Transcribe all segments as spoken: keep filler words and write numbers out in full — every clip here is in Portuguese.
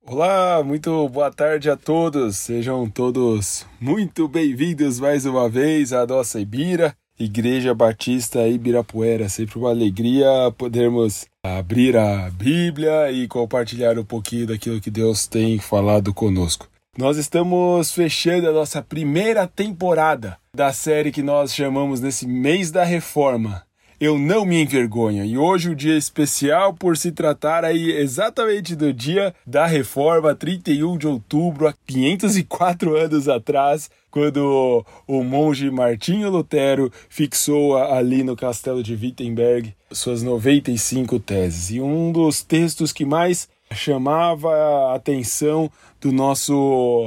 Olá, muito boa tarde a todos, sejam todos muito bem-vindos mais uma vez à nossa Ibira, Igreja Batista Ibirapuera. Sempre uma alegria podermos abrir a Bíblia e compartilhar um pouquinho daquilo que Deus tem falado conosco. Nós estamos fechando a nossa primeira temporada da série que nós chamamos nesse mês da Reforma, Eu Não Me Envergonho. E hoje um dia especial por se tratar aí exatamente do dia da Reforma, trinta e um de outubro, há quinhentos e quatro anos atrás, quando o monge Martinho Lutero fixou ali no castelo de Wittenberg suas noventa e cinco teses. E um dos textos que mais chamava a atenção do nosso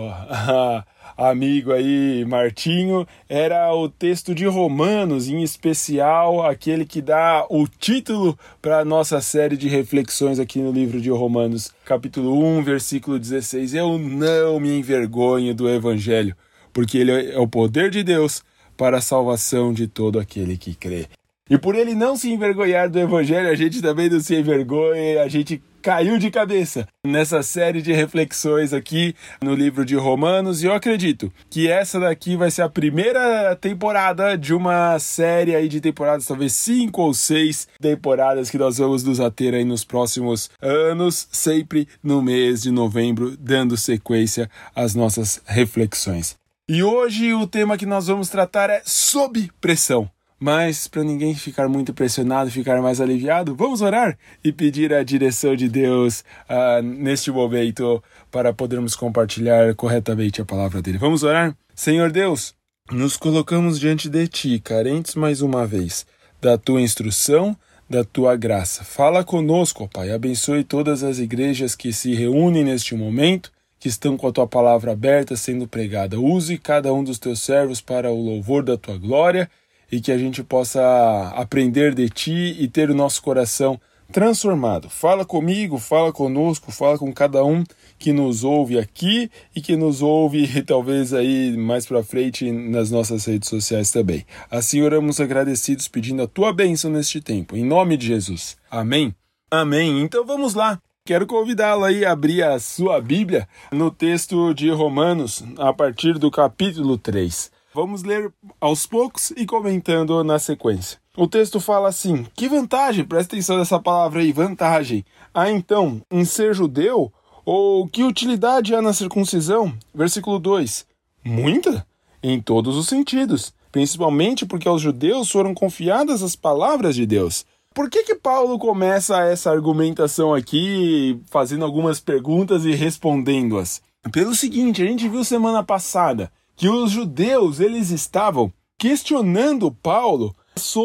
amigo aí, Martinho, era o texto de Romanos, em especial aquele que dá o título para a nossa série de reflexões aqui no livro de Romanos, capítulo um, versículo dezesseis. Eu não me envergonho do Evangelho, porque ele é o poder de Deus para a salvação de todo aquele que crê. E por ele não se envergonhar do Evangelho, a gente também não se envergonha, a gente caiu de cabeça nessa série de reflexões aqui no livro de Romanos, e eu acredito que essa daqui vai ser a primeira temporada de uma série aí de temporadas, talvez cinco ou seis temporadas que nós vamos nos ater aí nos próximos anos, sempre no mês de novembro, dando sequência às nossas reflexões. E hoje o tema que nós vamos tratar é sob pressão. Mas, para ninguém ficar muito pressionado, ficar mais aliviado, vamos orar e pedir a direção de Deus uh, neste momento para podermos compartilhar corretamente a palavra dele. Vamos orar? Senhor Deus, nos colocamos diante de Ti, carentes mais uma vez, da Tua instrução, da Tua graça. Fala conosco, ó Pai, abençoe todas as igrejas que se reúnem neste momento, que estão com a Tua palavra aberta, sendo pregada. Use cada um dos Teus servos para o louvor da Tua glória, e que a gente possa aprender de Ti e ter o nosso coração transformado. Fala comigo, fala conosco, fala com cada um que nos ouve aqui e que nos ouve talvez aí mais para frente nas nossas redes sociais também. Assim oramos agradecidos, pedindo a Tua bênção neste tempo. Em nome de Jesus. Amém? Amém. Então vamos lá. Quero convidá-lo aí a abrir a sua Bíblia no texto de Romanos, a partir do capítulo três. Vamos ler aos poucos e comentando na sequência. O texto fala assim: que vantagem, presta atenção nessa palavra aí, vantagem, há então em ser judeu? Ou que utilidade há na circuncisão? Versículo dois, muita, em todos os sentidos, principalmente porque aos judeus foram confiadas as palavras de Deus. Por que que Paulo começa essa argumentação aqui, fazendo algumas perguntas e respondendo-as? Pelo seguinte, a gente viu semana passada que os judeus, eles estavam questionando Paulo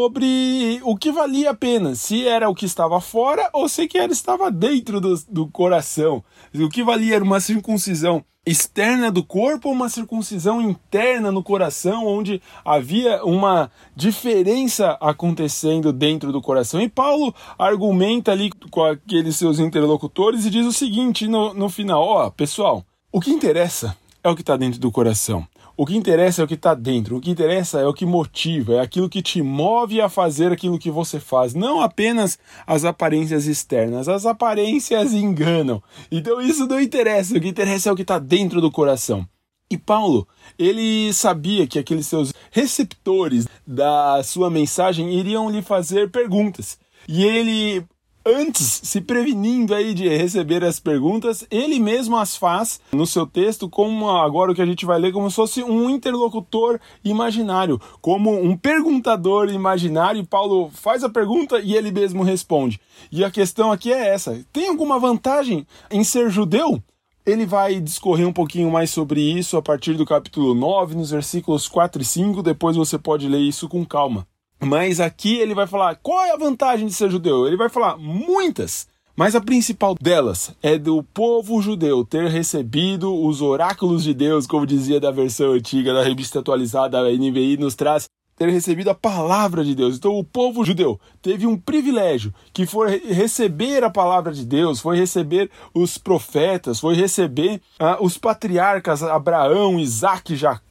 sobre o que valia a pena, se era o que estava fora ou se que era, estava dentro do, do coração. O que valia era uma circuncisão externa do corpo ou uma circuncisão interna no coração, onde havia uma diferença acontecendo dentro do coração. E Paulo argumenta ali com aqueles seus interlocutores e diz o seguinte no, no final: ó, pessoal, o que interessa é o que está dentro do coração. O que interessa é o que está dentro, o que interessa é o que motiva, é aquilo que te move a fazer aquilo que você faz, não apenas as aparências externas. As aparências enganam, então isso não interessa, o que interessa é o que está dentro do coração. E Paulo, ele sabia que aqueles seus receptores da sua mensagem iriam lhe fazer perguntas, e ele, antes, se prevenindo aí de receber as perguntas, ele mesmo as faz no seu texto, como agora o que a gente vai ler, como se fosse um interlocutor imaginário, como um perguntador imaginário. Paulo faz a pergunta e ele mesmo responde. E a questão aqui é essa: tem alguma vantagem em ser judeu? Ele vai discorrer um pouquinho mais sobre isso a partir do capítulo nove, nos versículos quatro e cinco, depois você pode ler isso com calma. Mas aqui ele vai falar qual é a vantagem de ser judeu. Ele vai falar muitas, mas a principal delas é do povo judeu ter recebido os oráculos de Deus, como dizia da versão antiga da revista atualizada, a N V I nos traz, ter recebido a palavra de Deus. Então o povo judeu teve um privilégio, que foi receber a palavra de Deus, foi receber os profetas, foi receber ah, os patriarcas Abraão, Isaque, Jacó,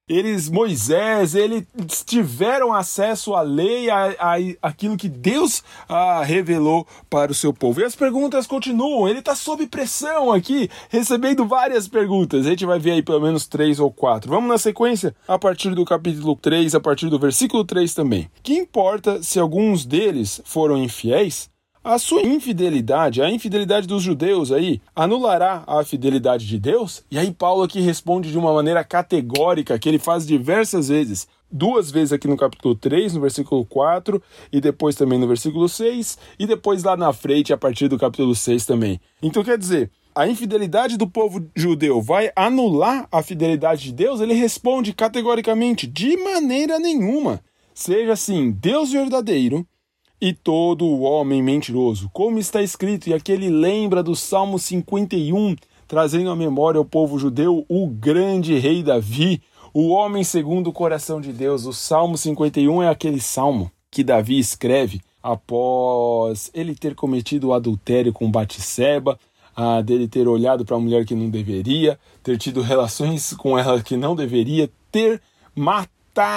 Eles, Moisés, eles tiveram acesso à lei, a, a, aquilo que Deus a, revelou para o seu povo. E as perguntas continuam, ele está sob pressão aqui, recebendo várias perguntas. A gente vai ver aí pelo menos três ou quatro. Vamos na sequência, a partir do capítulo três, a partir do versículo três também. Que importa se alguns deles foram infiéis? A sua infidelidade, a infidelidade dos judeus aí, anulará a fidelidade de Deus? E aí Paulo aqui responde de uma maneira categórica, que ele faz diversas vezes. Duas vezes aqui no capítulo três, no versículo quatro, e depois também no versículo seis, e depois lá na frente, a partir do capítulo seis também. Então quer dizer, a infidelidade do povo judeu vai anular a fidelidade de Deus? Ele responde categoricamente, de maneira nenhuma. Seja assim, Deus verdadeiro e todo o homem mentiroso, como está escrito, e aqui ele lembra do Salmo cinquenta e um, trazendo à memória ao povo judeu o grande rei Davi, o homem segundo o coração de Deus. O Salmo cinquenta e um é aquele salmo que Davi escreve após ele ter cometido o adultério com Batseba, ah, dele ter olhado para uma mulher que não deveria, ter tido relações com ela que não deveria, ter matado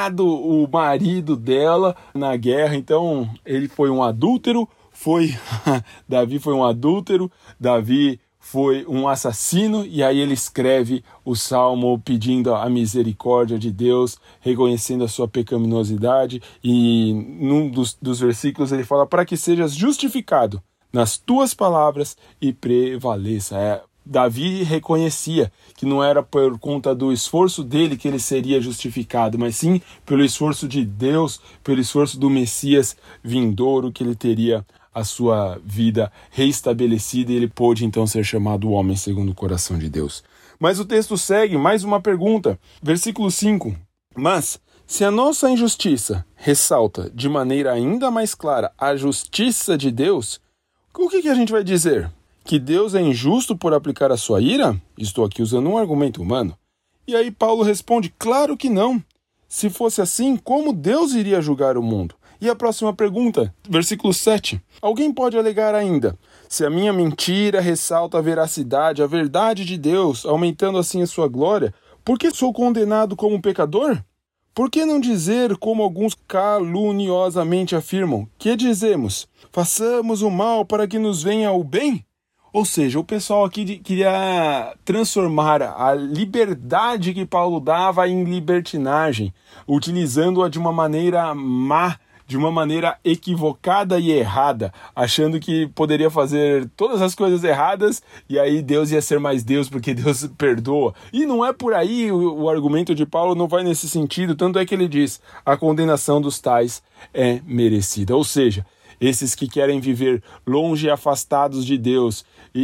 o marido dela na guerra. Então ele foi um adúltero, foi Davi foi um adúltero, Davi foi um assassino, e aí ele escreve o salmo pedindo a misericórdia de Deus, reconhecendo a sua pecaminosidade, e num dos, dos versículos ele fala, para que sejas justificado nas tuas palavras e prevaleça. É, Davi reconhecia que não era por conta do esforço dele que ele seria justificado, mas sim pelo esforço de Deus, pelo esforço do Messias vindouro, que ele teria a sua vida reestabelecida, e ele pôde então ser chamado homem segundo o coração de Deus. Mas o texto segue, mais uma pergunta, versículo cinco. Mas se a nossa injustiça ressalta de maneira ainda mais clara a justiça de Deus, o que, que a gente vai dizer? Que Deus é injusto por aplicar a sua ira? Estou aqui usando um argumento humano. E aí Paulo responde, claro que não. Se fosse assim, como Deus iria julgar o mundo? E a próxima pergunta, versículo sete. Alguém pode alegar ainda, se a minha mentira ressalta a veracidade, a verdade de Deus, aumentando assim a sua glória, por que sou condenado como pecador? Por que não dizer, como alguns caluniosamente afirmam, que dizemos, façamos o mal para que nos venha o bem? Ou seja, o pessoal aqui queria transformar a liberdade que Paulo dava em libertinagem, utilizando-a de uma maneira má, de uma maneira equivocada e errada, achando que poderia fazer todas as coisas erradas e aí Deus ia ser mais Deus porque Deus perdoa. E não é por aí, o, o argumento de Paulo não vai nesse sentido, tanto é que ele diz, a condenação dos tais é merecida. Ou seja, esses que querem viver longe e afastados de Deus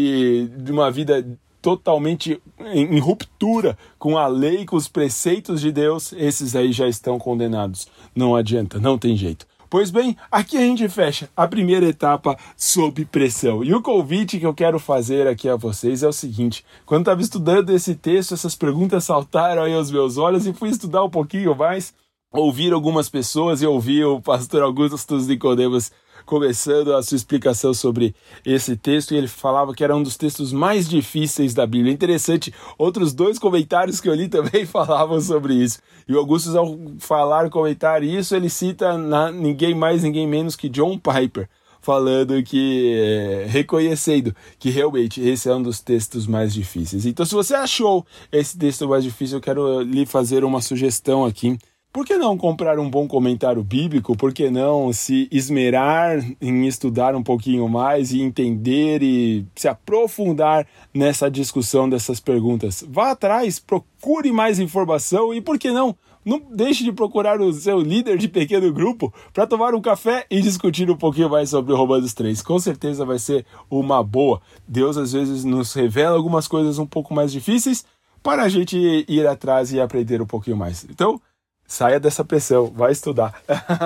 e de uma vida totalmente em, em ruptura com a lei, com os preceitos de Deus, esses aí já estão condenados. Não adianta, não tem jeito. Pois bem, aqui a gente fecha a primeira etapa sob pressão. E o convite que eu quero fazer aqui a vocês é o seguinte, quando estava estudando esse texto, essas perguntas saltaram aí aos meus olhos e fui estudar um pouquinho mais, ouvir algumas pessoas e ouvir o pastor Augusto Nicodemos começando a sua explicação sobre esse texto, e ele falava que era um dos textos mais difíceis da Bíblia. Interessante, outros dois comentários que eu li também falavam sobre isso. E o Augusto, ao falar, comentar isso, ele cita na, ninguém mais, ninguém menos que John Piper, falando que, é, reconhecendo que realmente esse é um dos textos mais difíceis. Então, se você achou esse texto mais difícil, eu quero lhe fazer uma sugestão aqui. Por que não comprar um bom comentário bíblico? Por que não se esmerar em estudar um pouquinho mais e entender e se aprofundar nessa discussão dessas perguntas? Vá atrás, procure mais informação e, por que não, não deixe de procurar o seu líder de pequeno grupo para tomar um café e discutir um pouquinho mais sobre o Romanos três. Com certeza vai ser uma boa. Deus às vezes nos revela algumas coisas um pouco mais difíceis para a gente ir atrás e aprender um pouquinho mais. Então, saia dessa pressão, vai estudar.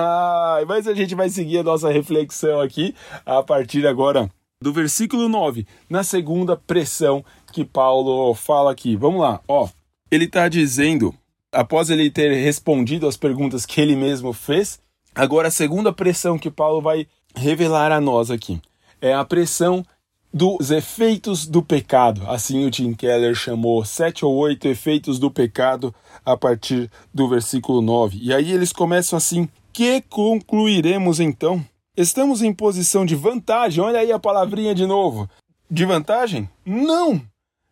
Mas a gente vai seguir a nossa reflexão aqui a partir agora do versículo nove, na segunda pressão que Paulo fala aqui. Vamos lá, ó. Ele está dizendo, após ele ter respondido às perguntas que ele mesmo fez, agora a segunda pressão que Paulo vai revelar a nós aqui é a pressão dos efeitos do pecado. Assim o Tim Keller chamou sete ou oito efeitos do pecado a partir do versículo nove. E aí eles começam assim: que concluiremos então? Estamos em posição de vantagem? Olha aí a palavrinha de novo. De vantagem? Não!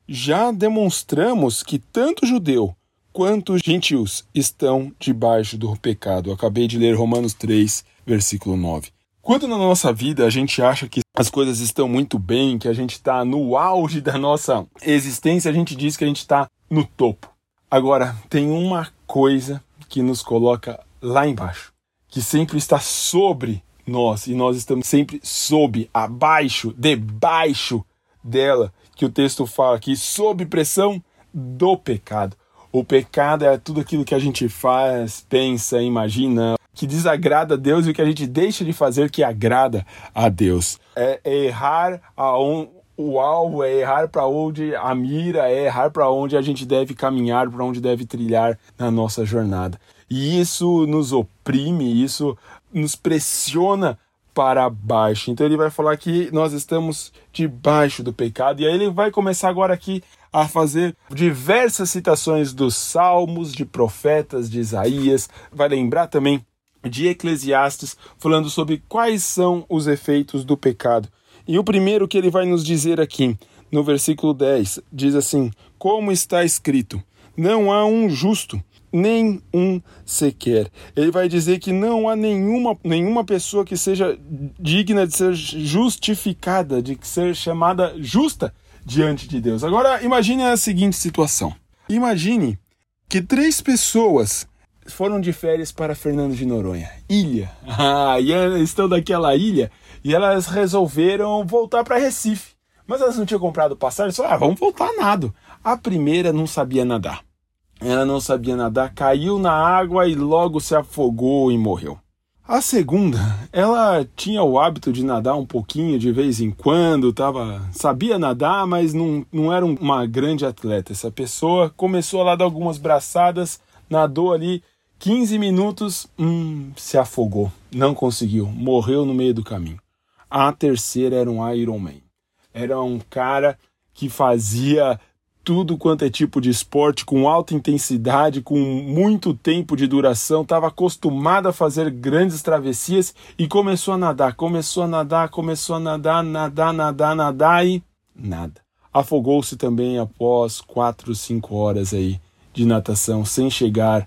Já demonstramos que tanto judeu quanto gentios estão debaixo do pecado. Eu acabei de ler Romanos três, versículo nove. Quando na nossa vida a gente acha que as coisas estão muito bem, que a gente está no auge da nossa existência, a gente diz que a gente está no topo. Agora, tem uma coisa que nos coloca lá embaixo, que sempre está sobre nós, e nós estamos sempre sob, abaixo, debaixo dela, que o texto fala aqui, sob pressão do pecado. O pecado é tudo aquilo que a gente faz, pensa, imagina, que desagrada a Deus, e o que a gente deixa de fazer que agrada a Deus. É, é errar aonde, o alvo, é errar para onde a mira, é errar para onde a gente deve caminhar, para onde deve trilhar na nossa jornada. E isso nos oprime, isso nos pressiona para baixo. Então ele vai falar que nós estamos debaixo do pecado, e aí ele vai começar agora aqui a fazer diversas citações dos Salmos, de profetas, de Isaías, vai lembrar também de Eclesiastes, falando sobre quais são os efeitos do pecado. E o primeiro que ele vai nos dizer aqui, no versículo dez, diz assim: como está escrito, não há um justo, nem um sequer. Ele vai dizer que não há nenhuma, nenhuma pessoa que seja digna de ser justificada, de ser chamada justa diante de Deus. Agora, imagine a seguinte situação. Imagine que três pessoas foram de férias para Fernando de Noronha, ilha. Ah, e elas estão daquela ilha e elas resolveram voltar para Recife. Mas elas não tinham comprado passagem, só, ah, vamos voltar nado. A primeira não sabia nadar. Ela não sabia nadar, caiu na água e logo se afogou e morreu. A segunda, ela tinha o hábito de nadar um pouquinho de vez em quando, tava, sabia nadar, mas não, não era uma grande atleta. Essa pessoa começou a dar algumas braçadas, nadou ali quinze minutos, hum, se afogou, não conseguiu, morreu no meio do caminho. A terceira era um Ironman. Era um cara que fazia tudo quanto é tipo de esporte, com alta intensidade, com muito tempo de duração, estava acostumado a fazer grandes travessias e começou a nadar, começou a nadar, começou a nadar, nadar, nadar, nadar e nada. Afogou-se também após quatro, cinco horas aí de natação, sem chegar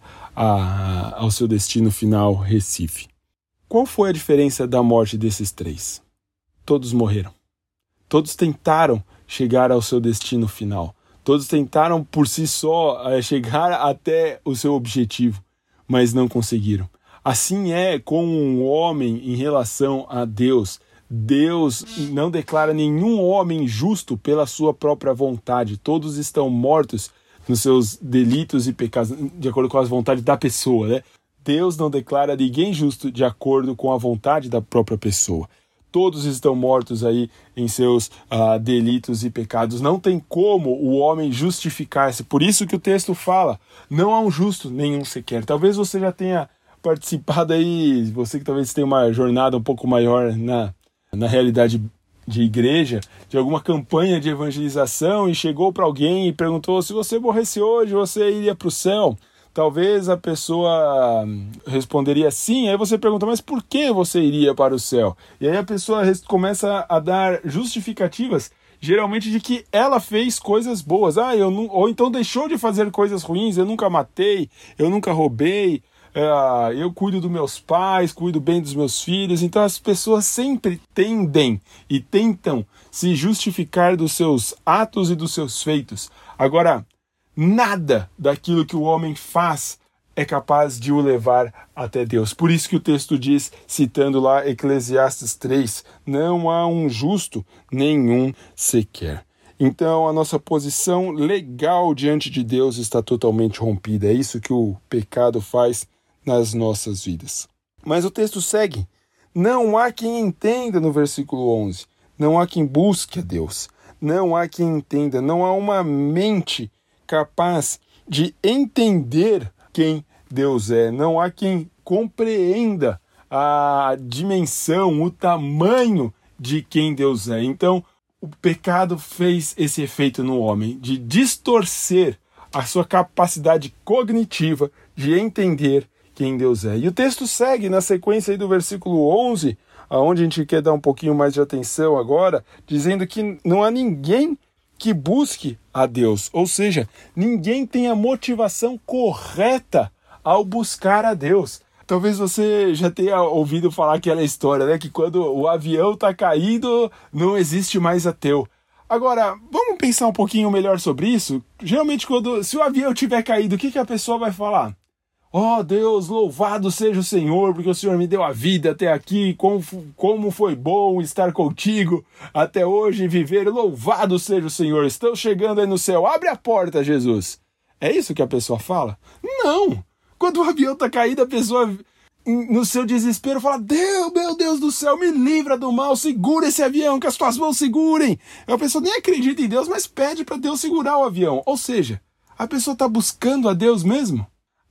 a, ao seu destino final, Recife. Qual foi a diferença da morte desses três? Todos morreram. Todos tentaram chegar ao seu destino final. Todos tentaram por si só chegar até o seu objetivo, mas não conseguiram. Assim é com um homem em relação a Deus. Deus não declara nenhum homem justo pela sua própria vontade. Todos estão mortos nos seus delitos e pecados, de acordo com as vontades da pessoa, né? Deus não declara ninguém justo de acordo com a vontade da própria pessoa. Todos estão mortos aí em seus uh, delitos e pecados. Não tem como o homem justificar-se. Por isso que o texto fala, não há um justo, nenhum sequer. Talvez você já tenha participado aí, você que talvez tenha uma jornada um pouco maior na, na realidade de igreja, de alguma campanha de evangelização, e chegou para alguém e perguntou: se você morresse hoje, você iria para o céu? Talvez a pessoa responderia sim, aí você pergunta, mas por que você iria para o céu? E aí a pessoa começa a dar justificativas, geralmente de que ela fez coisas boas, ah, eu não, ou então deixou de fazer coisas ruins, eu nunca matei, eu nunca roubei, uh, eu cuido dos meus pais, cuido bem dos meus filhos. Então as pessoas sempre tendem e tentam se justificar dos seus atos e dos seus feitos. Agora, nada daquilo que o homem faz é capaz de o levar até Deus. Por isso que o texto diz, citando lá Eclesiastes três, não há um justo, nenhum sequer. Então a nossa posição legal diante de Deus está totalmente rompida. É isso que o pecado faz nas nossas vidas. Mas o texto segue. Não há quem entenda, no versículo onze. Não há quem busque a Deus. Não há quem entenda. Não há uma mente capaz de entender quem Deus é. Não há quem compreenda a dimensão, o tamanho de quem Deus é. Então, o pecado fez esse efeito no homem de distorcer a sua capacidade cognitiva de entender quem Deus é. E o texto segue na sequência aí do versículo onze, aonde a gente quer dar um pouquinho mais de atenção agora, dizendo que não há ninguém que busque a Deus. Ou seja, ninguém tem a motivação correta ao buscar a Deus. Talvez você já tenha ouvido falar aquela história, né? Que quando o avião está caindo, não existe mais ateu. Agora, vamos pensar um pouquinho melhor sobre isso? Geralmente, quando, se o avião tiver caído, o que, que a pessoa vai falar? Oh, Deus, louvado seja o Senhor, porque o Senhor me deu a vida até aqui, como, como foi bom estar contigo até hoje e viver, louvado seja o Senhor, estou chegando aí no céu, abre a porta, Jesus. É isso que a pessoa fala? Não! Quando o avião está caído, a pessoa, no seu desespero, fala, Deus, meu Deus do céu, me livra do mal, segura esse avião, que as tuas mãos segurem. A pessoa nem acredita em Deus, mas pede para Deus segurar o avião. Ou seja, a pessoa está buscando a Deus mesmo?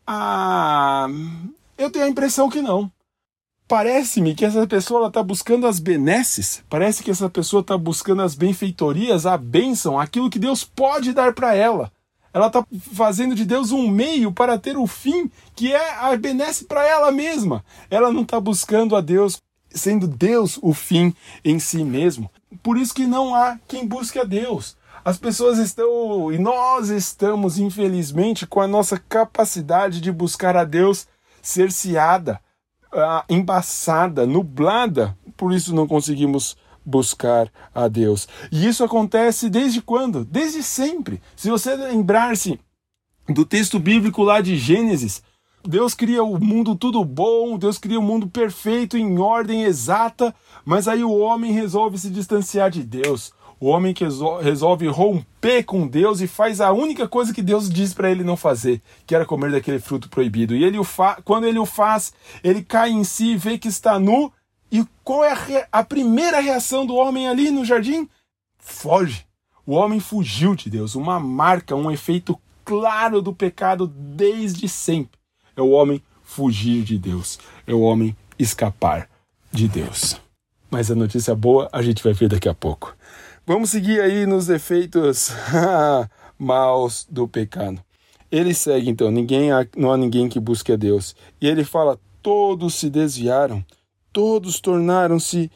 Ah, eu tenho a impressão que não. Parece-me que essa pessoa está buscando as benesses, parece que essa pessoa está buscando as benfeitorias, a bênção, aquilo que Deus pode dar para ela. Ela está fazendo de Deus um meio para ter o fim, que é a benesse para ela mesma. Ela não está buscando a Deus, sendo Deus o fim em si mesmo. Por isso que não há quem busque a Deus. As pessoas estão, e nós estamos, infelizmente, com a nossa capacidade de buscar a Deus cerceada, uh, embaçada, nublada. Por isso não conseguimos buscar a Deus. E isso acontece desde quando? Desde sempre. Se você lembrar-se do texto bíblico lá de Gênesis, Deus cria o mundo tudo bom, Deus cria o mundo perfeito, em ordem exata, mas aí o homem resolve se distanciar de Deus. O homem que resolve romper com Deus e faz a única coisa que Deus diz para ele não fazer, que era comer daquele fruto proibido. E ele o fa... quando ele o faz, ele cai em si, vê que está nu. E qual é a, re... a primeira reação do homem ali no jardim? Foge. O homem fugiu de Deus. Uma marca, um efeito claro do pecado desde sempre. É o homem fugir de Deus. É o homem escapar de Deus. Mas a notícia boa a gente vai ver daqui a pouco. Vamos seguir aí nos efeitos maus do pecado. Ele segue então, ninguém há, não há ninguém que busque a Deus. E ele fala, todos se desviaram, todos tornaram-se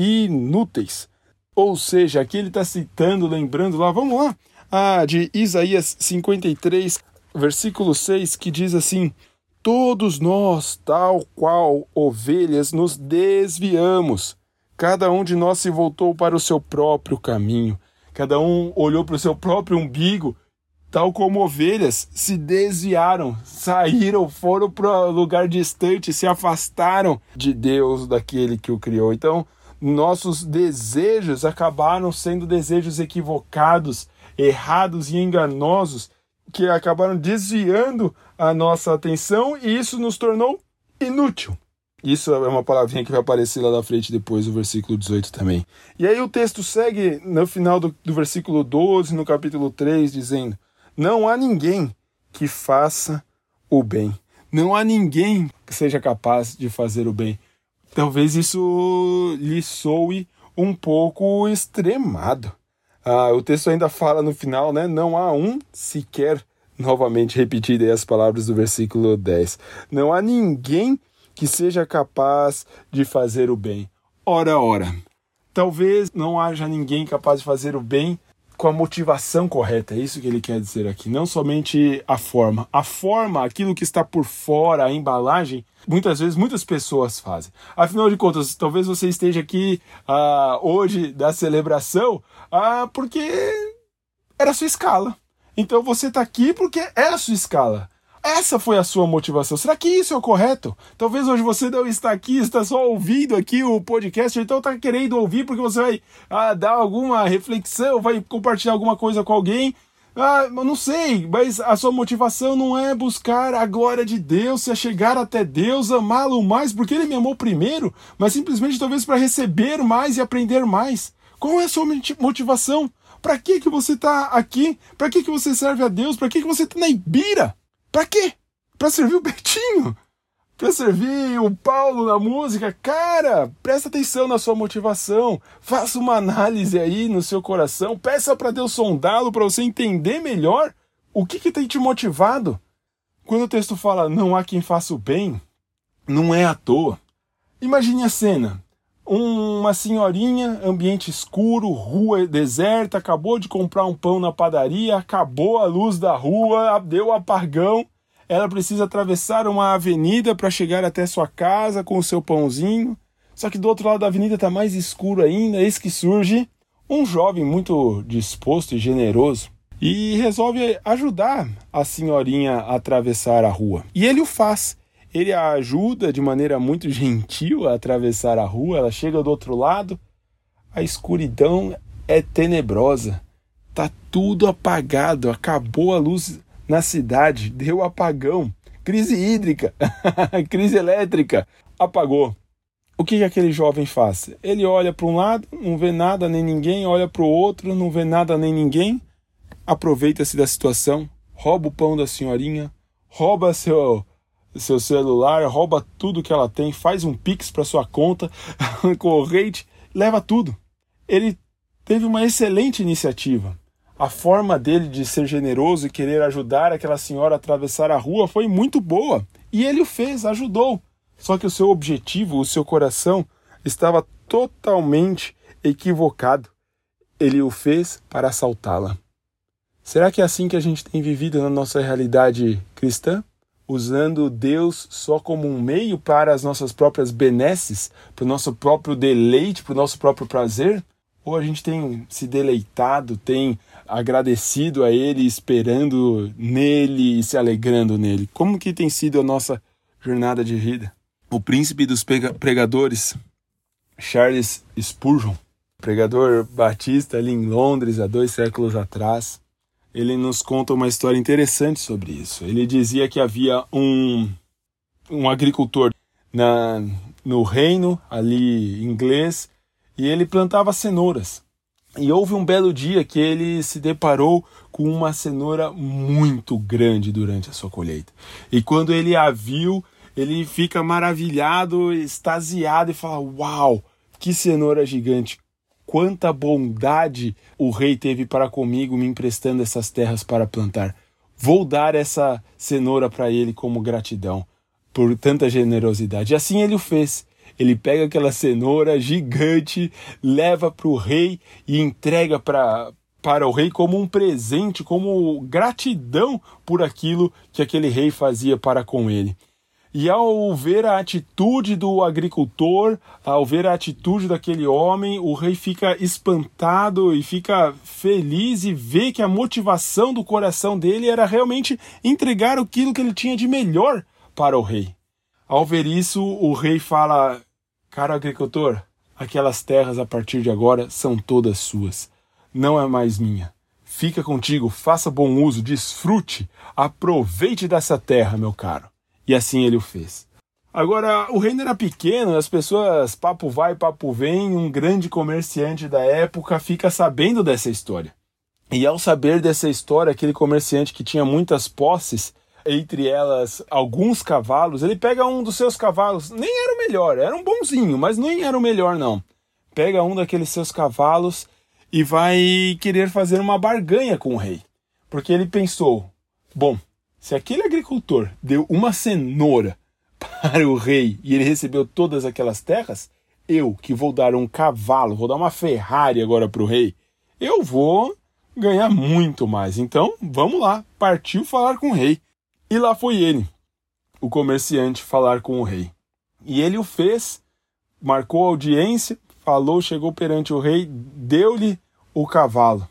inúteis. Ou seja, aqui ele está citando, lembrando lá, vamos lá, ah, de Isaías cinquenta e três, versículo seis, que diz assim, todos nós, tal qual ovelhas, nos desviamos. Cada um de nós se voltou para o seu próprio caminho. Cada um olhou para o seu próprio umbigo, tal como ovelhas se desviaram, saíram, foram para lugar distante, se afastaram de Deus, daquele que o criou. Então, nossos desejos acabaram sendo desejos equivocados, errados e enganosos, que acabaram desviando a nossa atenção e isso nos tornou inútil. Isso é uma palavrinha que vai aparecer lá na frente depois do versículo dezoito também. E aí o texto segue no final do, do versículo doze, no capítulo três, dizendo, não há ninguém que faça o bem. Não há ninguém que seja capaz de fazer o bem. Talvez isso lhe soe um pouco extremado. Ah, o texto ainda fala no final, né? Não há um sequer, novamente repetidas as palavras do versículo dez. Não há ninguém que seja capaz de fazer o bem. Ora, ora, talvez não haja ninguém capaz de fazer o bem com a motivação correta, é isso que ele quer dizer aqui, não somente a forma. A forma, aquilo que está por fora, a embalagem, muitas vezes muitas pessoas fazem. Afinal de contas, talvez você esteja aqui ah, hoje da celebração ah, porque era a sua escala. Então você está aqui porque é a sua escala. Essa foi a sua motivação. Será que isso é o correto? Talvez hoje você não está aqui, está só ouvindo aqui o podcast, então está querendo ouvir porque você vai ah, dar alguma reflexão, vai compartilhar alguma coisa com alguém. Ah, eu não sei, mas a sua motivação não é buscar a glória de Deus, é chegar até Deus, amá-lo mais, porque Ele me amou primeiro, mas simplesmente talvez para receber mais e aprender mais. Qual é a sua motivação? Para que que você está aqui? Para que que você serve a Deus? Para que que você está na Ibira? Pra quê? Pra servir o Betinho? para servir o Paulo na música. Cara, presta atenção na sua motivação, faça uma análise aí no seu coração, peça para Deus sondá-lo para você entender melhor o que, que tem te motivado. Quando o texto fala não há quem faça o bem, não é à toa. Imagine a cena, uma senhorinha, ambiente escuro, rua deserta, acabou de comprar um pão na padaria, acabou a luz da rua, deu apagão. Ela precisa atravessar uma avenida para chegar até sua casa com o seu pãozinho. Só que do outro lado da avenida está mais escuro ainda. Eis que surge um jovem muito disposto e generoso e resolve ajudar a senhorinha a atravessar a rua. E ele o faz. Ele a ajuda de maneira muito gentil a atravessar a rua. Ela chega do outro lado. A escuridão é tenebrosa. Tá tudo apagado. Acabou a luz na cidade, deu apagão, crise hídrica, crise elétrica, apagou. O que, que aquele jovem faz? Ele olha para um lado, não vê nada nem ninguém, olha para o outro, não vê nada nem ninguém, aproveita-se da situação, rouba o pão da senhorinha, rouba seu, seu celular, rouba tudo que ela tem, faz um pix para sua conta, corrente, leva tudo. Ele teve uma excelente iniciativa. A forma dele de ser generoso e querer ajudar aquela senhora a atravessar a rua foi muito boa. E ele o fez, ajudou. Só que o seu objetivo, o seu coração, estava totalmente equivocado. Ele o fez para assaltá-la. Será que é assim que a gente tem vivido na nossa realidade cristã? Usando Deus só como um meio para as nossas próprias benesses, para o nosso próprio deleite, para o nosso próprio prazer? Ou a gente tem se deleitado, tem agradecido a Ele, esperando nele e se alegrando nele? Como que tem sido a nossa jornada de vida? O príncipe dos pregadores, Charles Spurgeon, pregador batista ali em Londres há dois séculos atrás, ele nos conta uma história interessante sobre isso. Ele dizia que havia um, um agricultor na, no reino ali inglês, e ele plantava cenouras. E houve um belo dia que ele se deparou com uma cenoura muito grande durante a sua colheita. E quando ele a viu, ele fica maravilhado, extasiado e fala: uau, que cenoura gigante! Quanta bondade o rei teve para comigo, me emprestando essas terras para plantar. Vou dar essa cenoura para ele como gratidão por tanta generosidade. E assim ele o fez. Ele pega aquela cenoura gigante, leva para o rei e entrega pra, para o rei como um presente, como gratidão por aquilo que aquele rei fazia para com ele. E ao ver a atitude do agricultor, ao ver a atitude daquele homem, o rei fica espantado e fica feliz e vê que a motivação do coração dele era realmente entregar aquilo que ele tinha de melhor para o rei. Ao ver isso, o rei fala: caro agricultor, aquelas terras a partir de agora são todas suas. Não é mais minha. Fica contigo, faça bom uso, desfrute, aproveite dessa terra, meu caro. E assim ele o fez. Agora, o reino era pequeno, as pessoas, papo vai, papo vem, um grande comerciante da época fica sabendo dessa história. E ao saber dessa história, aquele comerciante que tinha muitas posses, entre elas alguns cavalos, ele pega um dos seus cavalos, nem era o melhor, era um bonzinho, mas nem era o melhor não. Pega um daqueles seus cavalos e vai querer fazer uma barganha com o rei. Porque ele pensou: bom, se aquele agricultor deu uma cenoura para o rei e ele recebeu todas aquelas terras, eu que vou dar um cavalo, vou dar uma Ferrari agora para o rei, eu vou ganhar muito mais. Então, vamos lá, partiu falar com o rei. E lá foi ele, o comerciante, falar com o rei. E ele o fez, marcou a audiência, falou, chegou perante o rei, deu-lhe o cavalo.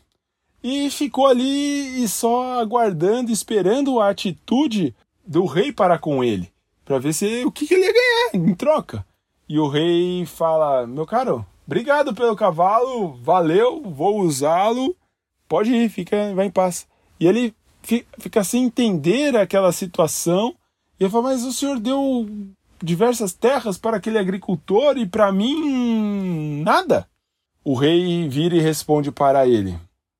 E ficou ali e só aguardando, esperando a atitude do rei para com ele, para ver se, o que, que ele ia ganhar em troca. E o rei fala: meu caro, obrigado pelo cavalo, valeu, vou usá-lo, pode ir, fica, vai em paz. E ele fica sem entender aquela situação, e ele fala: mas o senhor deu diversas terras para aquele agricultor e para mim nada. O rei vira e responde para ele: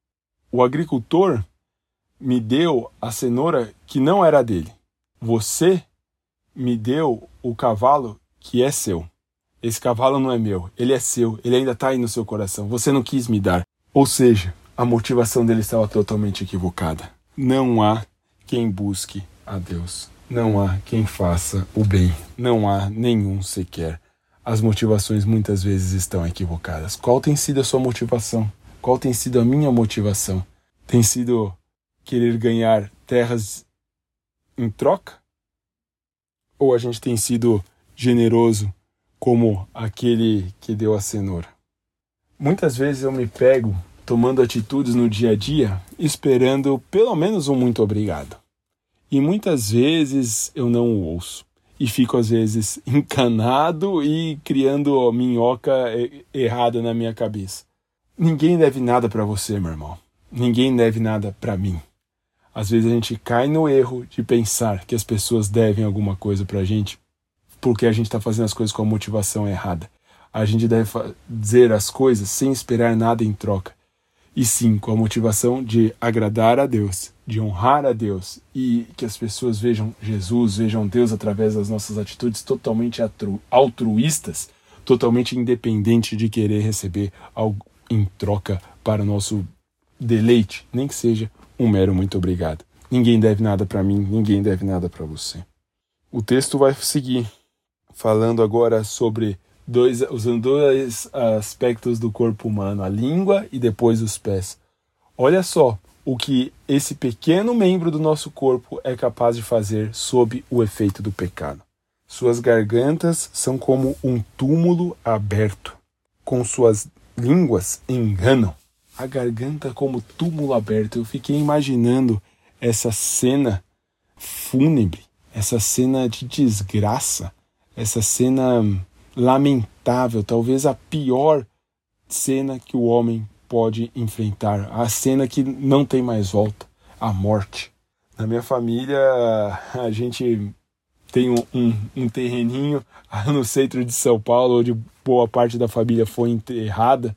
o agricultor me deu a cenoura que não era dele. Você me deu o cavalo que é seu. Esse cavalo não é meu, ele é seu, ele ainda está aí no seu coração. Você não quis me dar. Ou seja, a motivação dele estava totalmente equivocada. Não há quem busque a Deus. Não há quem faça o bem. Não há nenhum sequer. As motivações muitas vezes estão equivocadas. Qual tem sido a sua motivação? Qual tem sido a minha motivação? Tem sido querer ganhar terras em troca? Ou a gente tem sido generoso como aquele que deu a cenoura? Muitas vezes eu me pego tomando atitudes no dia a dia, esperando pelo menos um muito obrigado. E muitas vezes eu não o ouço. E fico às vezes encanado e criando minhoca errada na minha cabeça. Ninguém deve nada para você, meu irmão. Ninguém deve nada para mim. Às vezes a gente cai no erro de pensar que as pessoas devem alguma coisa pra gente porque a gente está fazendo as coisas com a motivação errada. A gente deve fazer as coisas sem esperar nada em troca. E sim, com a motivação de agradar a Deus, de honrar a Deus e que as pessoas vejam Jesus, vejam Deus através das nossas atitudes totalmente altruístas, totalmente independente de querer receber algo em troca para o nosso deleite, nem que seja um mero muito obrigado. Ninguém deve nada para mim, ninguém deve nada para você. O texto vai seguir falando agora sobre dois, usando dois aspectos do corpo humano, a língua e depois os pés. Olha só o que esse pequeno membro do nosso corpo é capaz de fazer sob o efeito do pecado. Suas gargantas são como um túmulo aberto, com suas línguas enganam. A garganta como túmulo aberto. Eu fiquei imaginando essa cena fúnebre, essa cena de desgraça, essa cena lamentável, talvez a pior cena que o homem pode enfrentar, a cena que não tem mais volta, a morte. Na minha família, a gente tem um, um, um terreninho no centro de São Paulo, onde boa parte da família foi enterrada,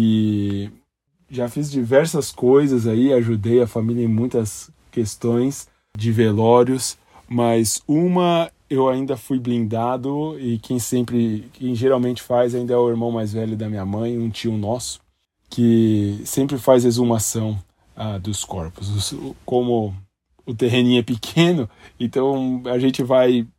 e já fiz diversas coisas aí, ajudei a família em muitas questões de velórios, mas uma eu ainda fui blindado e quem sempre, quem geralmente faz ainda é o irmão mais velho da minha mãe, um tio nosso, que sempre faz exumação ah, dos corpos. Como o terreninho é pequeno, então a gente vai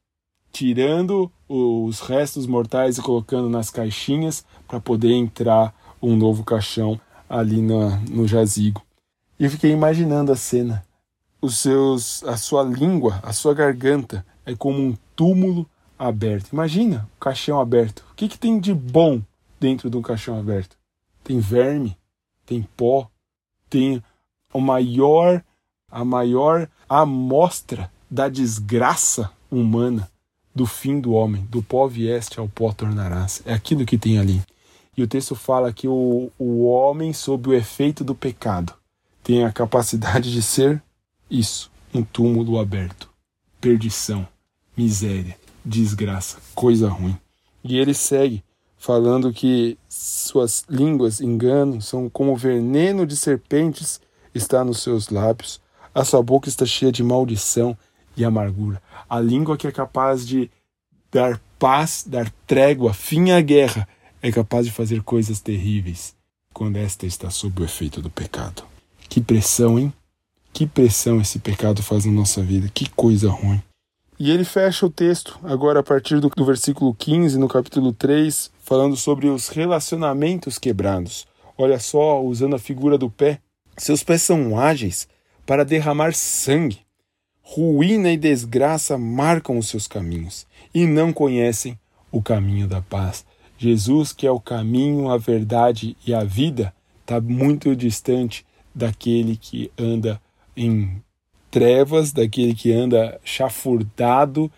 tirando os restos mortais e colocando nas caixinhas para poder entrar um novo caixão ali na, no jazigo. E eu fiquei imaginando a cena. Os seus, a sua língua, a sua garganta é como um túmulo aberto. Imagina o caixão aberto. O que, que tem de bom dentro de um caixão aberto? Tem verme, tem pó, tem o maior, a maior amostra da desgraça humana, do fim do homem. Do pó vieste, ao pó tornarás. É aquilo que tem ali. E o texto fala que o, o homem, sob o efeito do pecado, tem a capacidade de ser isso, um túmulo aberto. Perdição, miséria, desgraça, coisa ruim. E ele segue falando que suas línguas engano são como veneno de serpentes está nos seus lábios. A sua boca está cheia de maldição e amargura. A língua que é capaz de dar paz, dar trégua, fim à guerra, é capaz de fazer coisas terríveis quando esta está sob o efeito do pecado. Que pressão, hein? Que pressão esse pecado faz na nossa vida. Que coisa ruim. E ele fecha o texto, agora a partir do, do versículo quinze, no capítulo três, falando sobre os relacionamentos quebrados. Olha só, usando a figura do pé. Seus pés são ágeis para derramar sangue. Ruína e desgraça marcam os seus caminhos e não conhecem o caminho da paz. Jesus, que é o caminho, a verdade e a vida, está muito distante daquele que anda em trevas, daquele que anda chafurdado,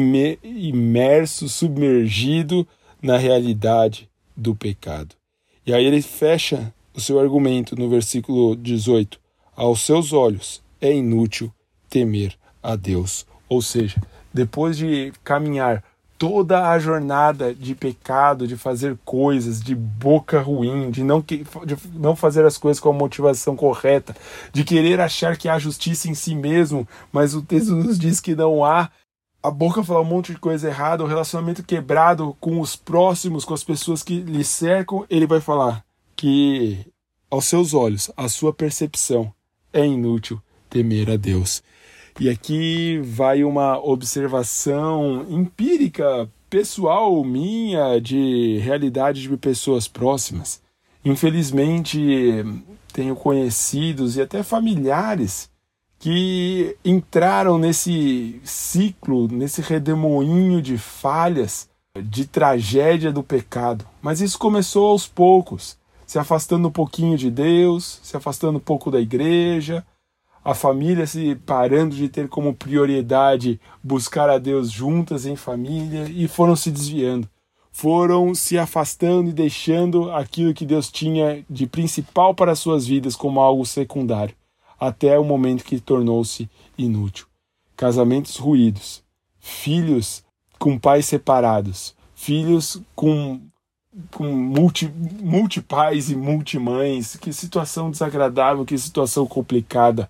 imerso, submergido na realidade do pecado. E aí ele fecha o seu argumento no versículo dezoito. Aos seus olhos é inútil temer a Deus. Ou seja, depois de caminhar toda a jornada de pecado, de fazer coisas, de boca ruim, de não, que, de não fazer as coisas com a motivação correta, de querer achar que há justiça em si mesmo, mas o texto nos diz que não há. a boca falar um monte de coisa errada, o relacionamento quebrado com os próximos, com as pessoas que lhe cercam, ele vai falar que aos seus olhos, a sua percepção, é inútil temer a Deus. E aqui vai uma observação empírica, pessoal minha, de realidade de pessoas próximas. Infelizmente, tenho conhecidos e até familiares que entraram nesse ciclo, nesse redemoinho de falhas, de tragédia do pecado. Mas isso começou aos poucos, se afastando um pouquinho de Deus, se afastando um pouco da igreja, a família se parando de ter como prioridade buscar a Deus juntas em família, e foram se desviando. Foram se afastando e deixando aquilo que Deus tinha de principal para as suas vidas como algo secundário, até o momento que tornou-se inútil. Casamentos ruídos, filhos com pais separados, filhos com, com multi, multipais e multimães, que situação desagradável, que situação complicada.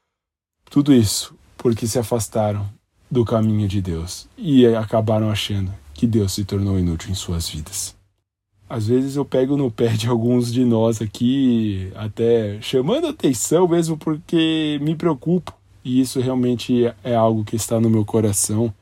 Tudo isso porque se afastaram do caminho de Deus e acabaram achando que Deus se tornou inútil em suas vidas. Às vezes eu pego no pé de alguns de nós aqui, até chamando atenção mesmo, porque me preocupo. E isso realmente é algo que está no meu coração.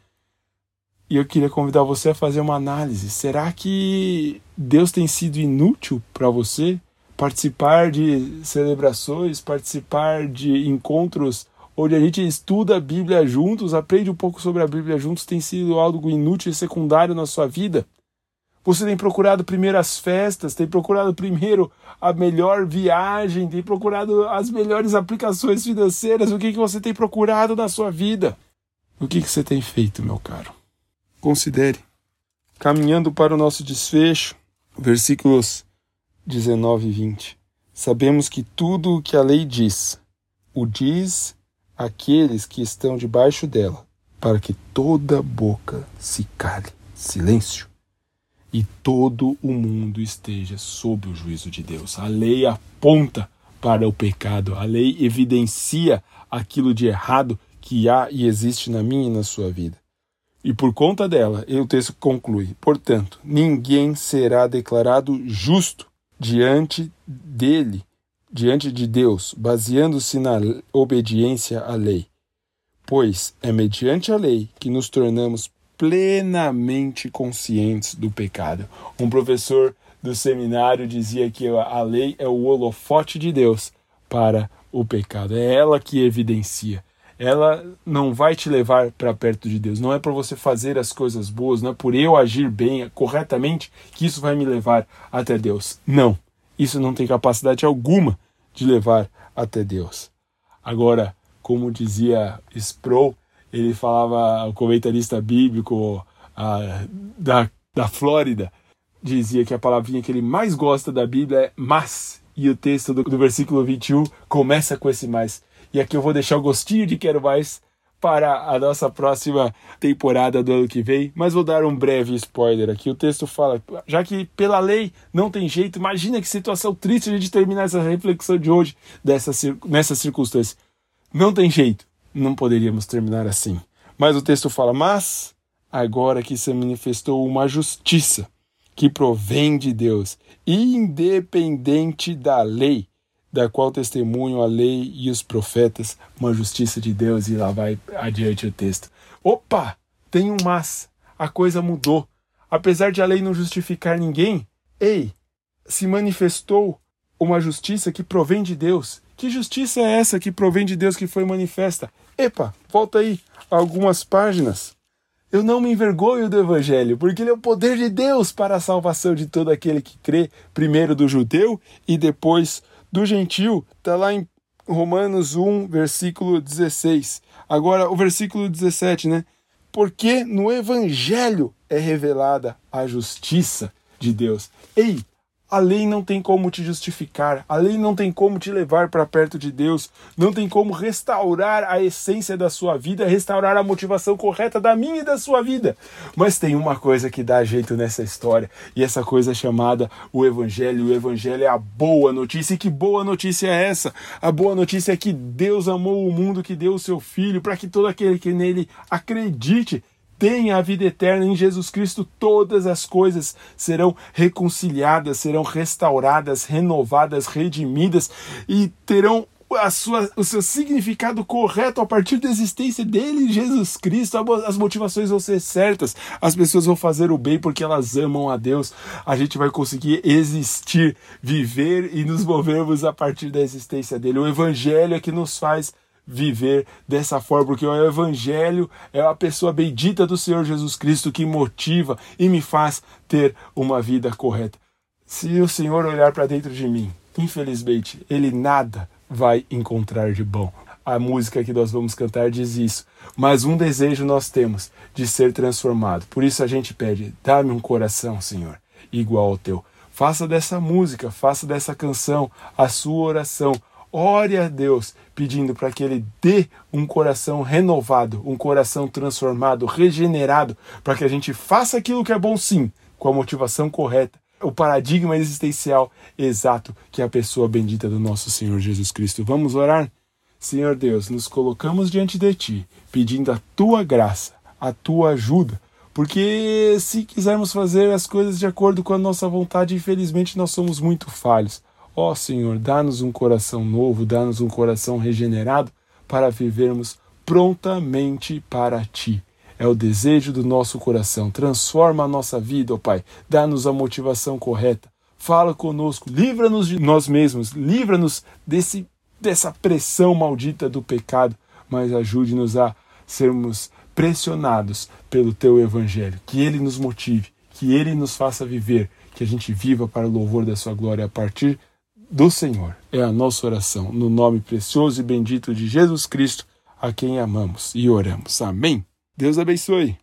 E eu queria convidar você a fazer uma análise. Será que Deus tem sido inútil para você? Participar de celebrações, participar de encontros onde a gente estuda a Bíblia juntos, aprende um pouco sobre a Bíblia juntos, tem sido algo inútil e secundário na sua vida? Você tem procurado primeiro as festas, tem procurado primeiro a melhor viagem, tem procurado as melhores aplicações financeiras. O que, que você tem procurado na sua vida? O que, que você tem feito, meu caro? Considere. Caminhando para o nosso desfecho, versículos dezenove e vinte. Sabemos que tudo o que a lei diz, o diz aqueles que estão debaixo dela, para que toda boca se cale, silêncio, e todo o mundo esteja sob o juízo de Deus. A lei aponta para o pecado, a lei evidencia aquilo de errado que há e existe na minha e na sua vida. E por conta dela, o texto conclui, portanto, ninguém será declarado justo diante dele, diante de Deus, baseando-se na obediência à lei. Pois é mediante a lei que nos tornamos plenamente conscientes do pecado. Um professor do seminário dizia que a lei é o holofote de Deus para o pecado. É ela que evidencia. Ela não vai te levar para perto de Deus. Não é por você fazer as coisas boas, não é por eu agir bem, corretamente, que isso vai me levar até Deus. Não. Isso não tem capacidade alguma de levar até Deus. Agora, como dizia Sproul, ele falava, o comentarista bíblico a, da, da Flórida, dizia que a palavrinha que ele mais gosta da Bíblia é mas, e o texto do, do versículo vinte e um começa com esse mais. E aqui eu vou deixar o gostinho de quero mais para a nossa próxima temporada do ano que vem, mas vou dar um breve spoiler aqui. O texto fala, já que pela lei não tem jeito, imagina que situação triste a gente terminar essa reflexão de hoje dessa, nessa circunstância. Não tem jeito, não poderíamos terminar assim. Mas o texto fala, mas agora que se manifestou uma justiça que provém de Deus, independente da lei, da qual testemunham a lei e os profetas, uma justiça de Deus, e lá vai adiante o texto. Opa, tem um mas, a coisa mudou. Apesar de a lei não justificar ninguém, ei, se manifestou uma justiça que provém de Deus. Que justiça é essa que provém de Deus, que foi manifesta? Epa, volta aí algumas páginas. Eu não me envergonho do Evangelho, porque ele é o poder de Deus para a salvação de todo aquele que crê, primeiro do judeu e depois do gentil. Está lá em Romanos um, versículo dezesseis. Agora o versículo dezessete, né? Porque no Evangelho é revelada a justiça de Deus. Ei, a lei não tem como te justificar, a lei não tem como te levar para perto de Deus, não tem como restaurar a essência da sua vida, restaurar a motivação correta da minha e da sua vida. Mas tem uma coisa que dá jeito nessa história, e essa coisa é chamada o Evangelho. O Evangelho é a boa notícia. E que boa notícia é essa? A boa notícia é que Deus amou o mundo, que deu o seu Filho, para que todo aquele que nele acredite têm a vida eterna em Jesus Cristo, todas as coisas serão reconciliadas, serão restauradas, renovadas, redimidas e terão a sua, o seu significado correto a partir da existência dele, Jesus Cristo. As motivações vão ser certas, as pessoas vão fazer o bem porque elas amam a Deus. A gente vai conseguir existir, viver e nos movermos a partir da existência dele. O Evangelho é que nos faz viver dessa forma, porque o Evangelho é a pessoa bendita do Senhor Jesus Cristo que motiva e me faz ter uma vida correta. Se o Senhor olhar para dentro de mim, infelizmente, Ele nada vai encontrar de bom. A música que nós vamos cantar diz isso. Mas um desejo nós temos, de ser transformado. Por isso a gente pede, dá-me um coração, Senhor, igual ao teu. Faça dessa música, faça dessa canção a sua oração. Ore a Deus, pedindo para que Ele dê um coração renovado, um coração transformado, regenerado, para que a gente faça aquilo que é bom sim, com a motivação correta, o paradigma existencial exato que é a pessoa bendita do nosso Senhor Jesus Cristo. Vamos orar? Senhor Deus, nos colocamos diante de Ti, pedindo a Tua graça, a Tua ajuda, porque se quisermos fazer as coisas de acordo com a nossa vontade, infelizmente nós somos muito falhos. Ó Senhor, dá-nos um coração novo, dá-nos um coração regenerado para vivermos prontamente para Ti. É o desejo do nosso coração. Transforma a nossa vida, ó Pai. Dá-nos a motivação correta. Fala conosco. Livra-nos de nós mesmos. Livra-nos desse, dessa pressão maldita do pecado. Mas ajude-nos a sermos pressionados pelo Teu Evangelho. Que Ele nos motive. Que Ele nos faça viver. Que a gente viva para o louvor da Sua glória a partir do Senhor. É a nossa oração. No nome precioso e bendito de Jesus Cristo, a quem amamos e oramos. Amém. Deus abençoe.